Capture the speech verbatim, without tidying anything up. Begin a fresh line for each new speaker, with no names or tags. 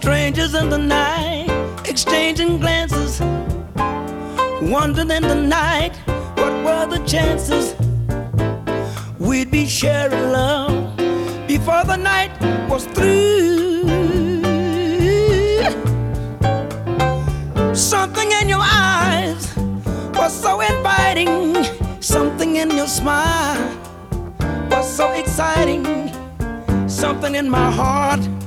Strangers in the night, exchanging glances, wondering in the night, what were the chances we'd be sharing love before the night was through. Something in your eyes was so inviting, something in your smile was so exciting, something in my heart